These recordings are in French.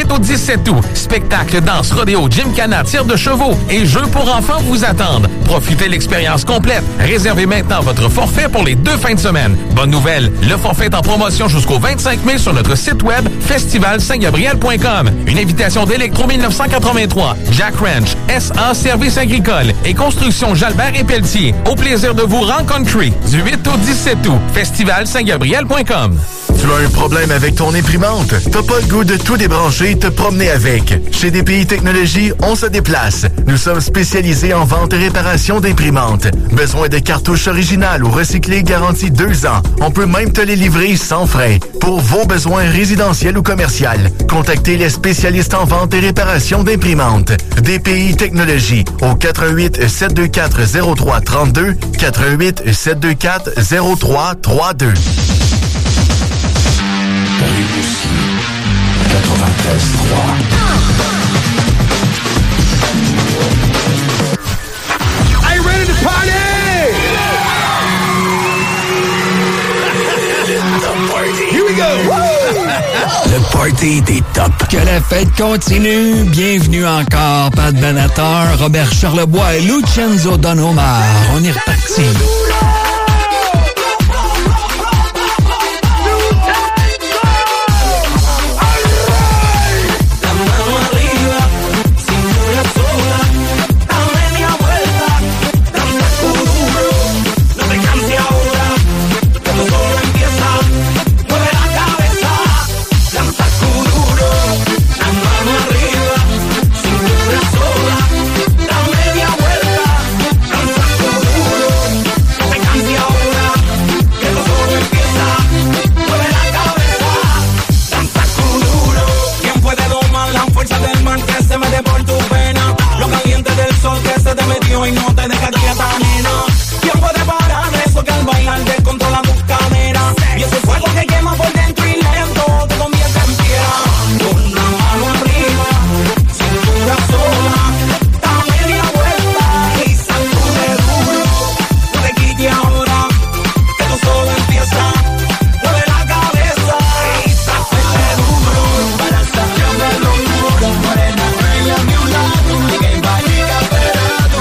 8 au 17 août. Spectacle, danse, rodéo, gymkhana, tir de chevaux et jeux pour enfants vous attendent. Profitez de l'expérience complète. Réservez maintenant votre forfait pour les 2 fins de semaine. Bonne nouvelle, le forfait est en promotion jusqu'au 25 mai sur notre site web festivalsaintgabriel.com. Une invitation d'Electro 1983, Jack Ranch, SA Services agricoles et Construction Jalbert et Pelletier. Au plaisir de vous rencontrer du 8 au 17 août. Festivalsaintgabriel.com. Tu as un problème avec ton imprimante? T'as pas le goût de tout débrancher et te promener avec? Chez DPI Technologies, on se déplace. Nous sommes spécialisés en vente et réparation d'imprimantes. Besoin de cartouches originales ou recyclées garanties 2 ans. On peut même te les livrer sans frais. Pour vos besoins résidentiels ou commerciaux, contactez les spécialistes en vente et réparation d'imprimantes. DPI Technologies au 88 724 0332 88 724 0332. T'arrives aussi 93.3. Are you ready to party? The party. Here we go. Le party des top. Que la fête continue. Bienvenue encore, Pat Benatar, Robert Charlebois et Lucenzo Donomar. On est reparti. Y no te deja quieta, nena. ¿Quién puede parar eso que al bailar descontrola tus caderas? Y ese fuego que quema por dentro y lento te convierte en piedra. Con la mano arriba, cintura sola, da media vuelta y sacude duro. No te quites ahora, que esto solo empieza. Mueve la cabeza y sacude duro. Para sacar de locura, morena, bella a mi lado. Y que vaya esperando.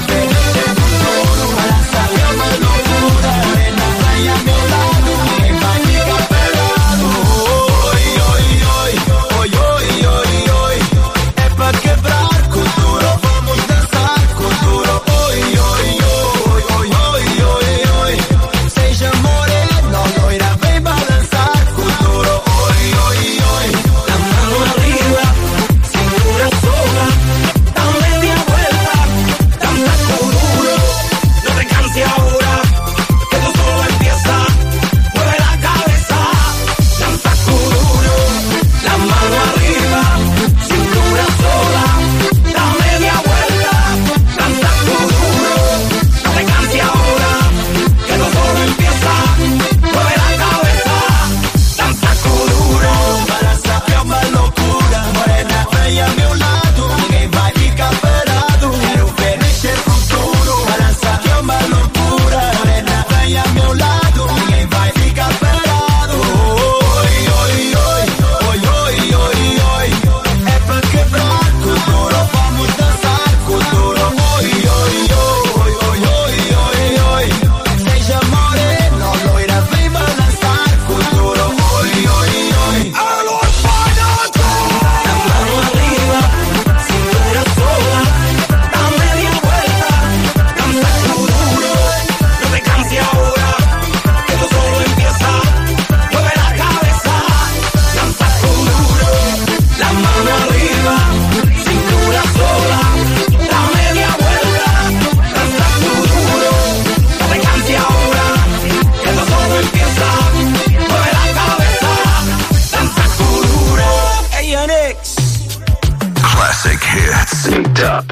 Up.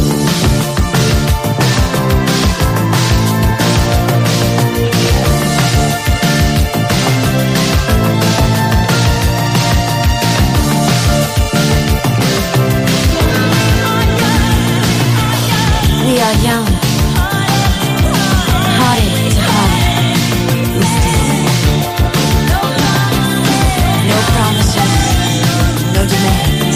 We are young. Heartache is hard. We stand. No promises, no demand.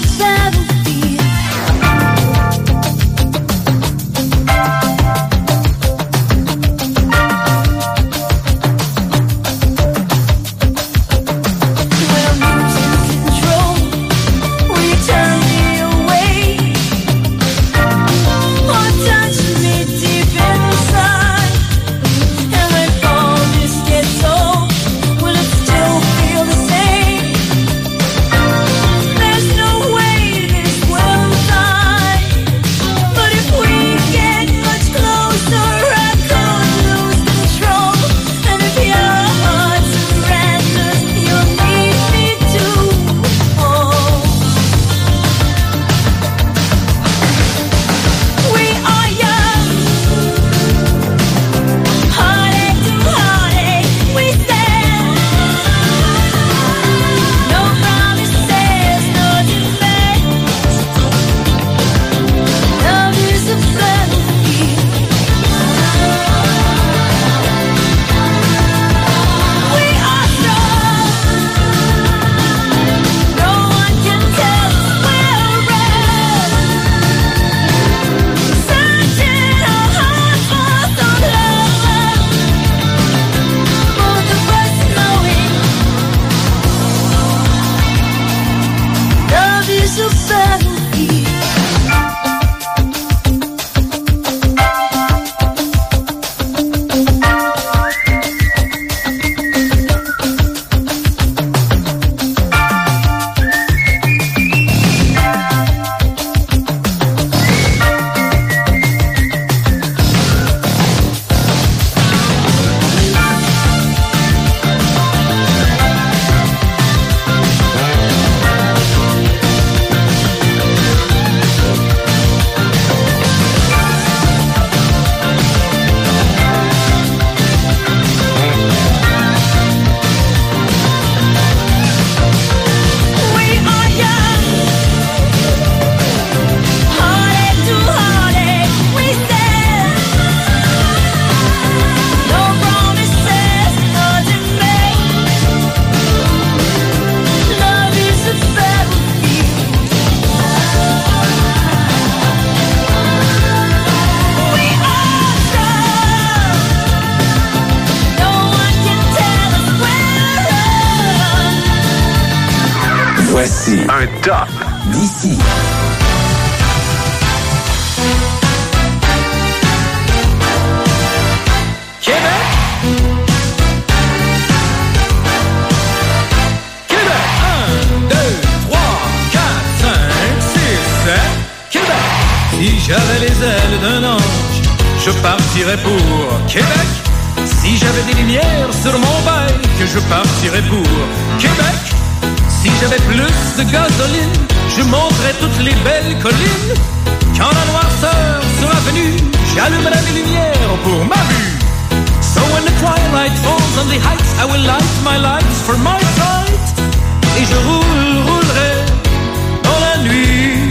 Voici un top d'ici. Québec! Québec! 1, 2, 3, 4, 5, 6, 7. Québec! Si j'avais les ailes d'un ange, je partirais pour Québec. Si j'avais des lumières sur mon bike, je partirais pour Québec. Si j'avais plus de gasoline, je monterais toutes les belles collines. Quand la noirceur sera venue, j'allumerai les lumières pour ma vue. So when the twilight falls on the heights, I will light my lights for my sight. Et je roulerai dans la nuit,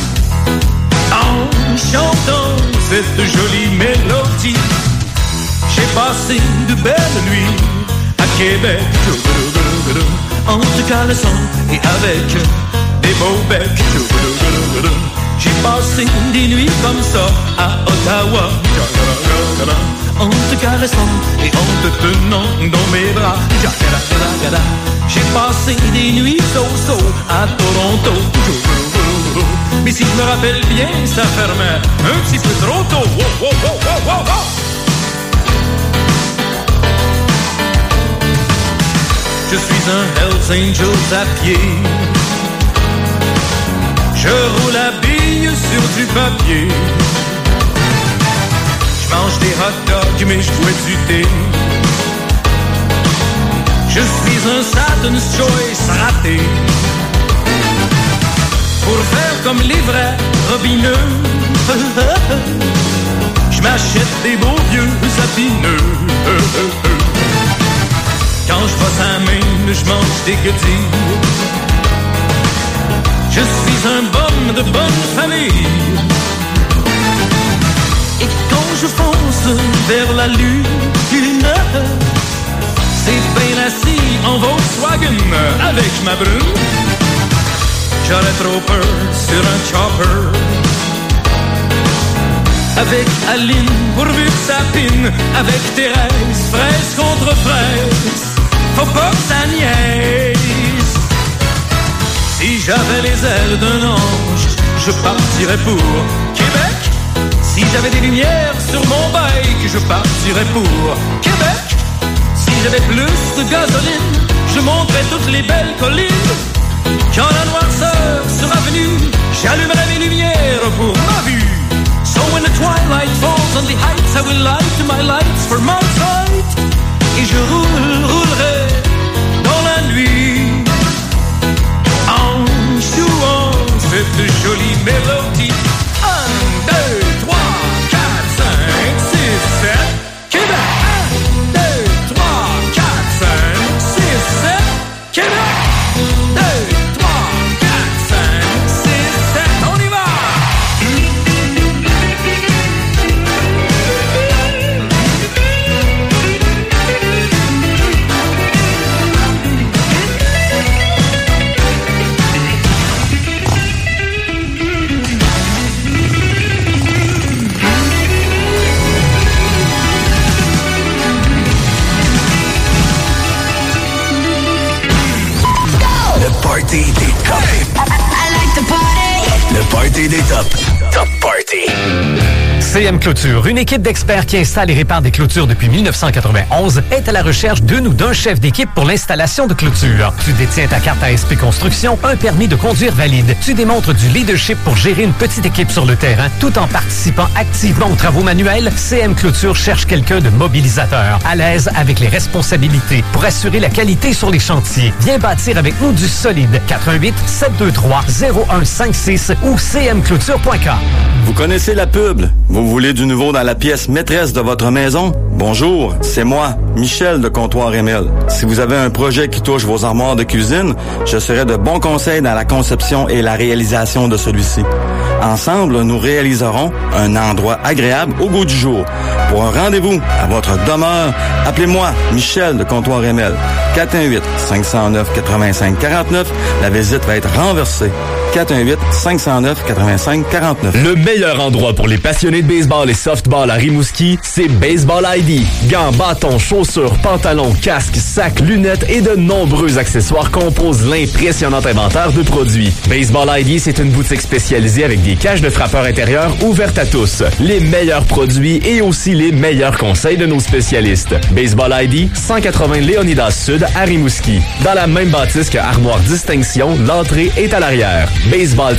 en chantant cette jolie mélodie. J'ai passé de belles nuits à Québec, en te caressant et avec des beaux becs. J'ai passé des nuits comme ça à Ottawa, en te caressant et en te tenant dans mes bras. J'ai passé des nuits so-so à Toronto, mais si je me rappelle bien, ça fermait un petit peu trop tôt. Je suis un Hells Angels à pied. Je roule à billes sur du papier. Je mange des hot dogs mais je bois du thé. Je suis un Satan's Choice raté. Pour faire comme les vrais robineux, je m'achète des beaux vieux sapineux. Quand je passe à main, je mange des guettilles. Je suis un bum de bonne famille. Et quand je fonce vers la lune, c'est bien assis en Volkswagen avec ma brune. j'aurais trop peur sur un chopper. Avec Aline, pourvu que ça pine, avec Thérèse, fraise contre fraise, faut pas que ça niaise. Si j'avais les ailes d'un ange, je partirais pour Québec. Si j'avais des lumières sur mon bike, je partirais pour Québec. Si j'avais plus de gasoline, je monterais toutes les belles collines. Quand la noirceur sera venue, j'allumerai mes lumières pour ma vue. So when the twilight falls on the heights, I will light my lights for my sight. Et je roulerai dans la nuit en jouant cette jolie mélodie. 1, 2, 3, 4, 5, 6, 7, Québec. 1, 2, 3, 4, 5, 6, 7, Québec. 2, 3, 4, 5, 6, 7, on y va! Party des tops. I like the party. Le party des tops. Top Party. CM Clôture, une équipe d'experts qui installe et répare des clôtures depuis 1991, est à la recherche d'une ou d'un chef d'équipe pour l'installation de clôtures. Tu détiens ta carte ASP Construction, un permis de conduire valide. Tu démontres du leadership pour gérer une petite équipe sur le terrain, tout en participant activement aux travaux manuels. CM Clôture cherche quelqu'un de mobilisateur, à l'aise avec les responsabilités, pour assurer la qualité sur les chantiers. Viens bâtir avec nous du solide. 88 723 0156 ou cmclôture.com. Vous connaissez la pub? Vous voulez du nouveau dans la pièce maîtresse de votre maison? Bonjour, c'est moi, Michel de Comptoir Emile. Si vous avez un projet qui touche vos armoires de cuisine, je serai de bons conseils dans la conception et la réalisation de celui-ci. Ensemble, nous réaliserons un endroit agréable au goût du jour. Pour un rendez-vous à votre demeure, appelez-moi Michel de Comptoir Emile. 418-509-8549. La visite va être renversée. 418-509-8549. Le meilleur endroit pour les passionnés de baseball et softball à Rimouski, c'est Baseball ID. Gants, bâtons, chaussures, pantalons, casques, sacs, lunettes et de nombreux accessoires composent l'impressionnant inventaire de produits. Baseball ID, c'est une boutique spécialisée avec des cages de frappeurs intérieurs ouvertes à tous. Les meilleurs produits et aussi les meilleurs conseils de nos spécialistes. Baseball ID, 180 Léonidas Sud à Rimouski. Dans la même bâtisse que Armoire Distinction, l'entrée est à l'arrière. Baseball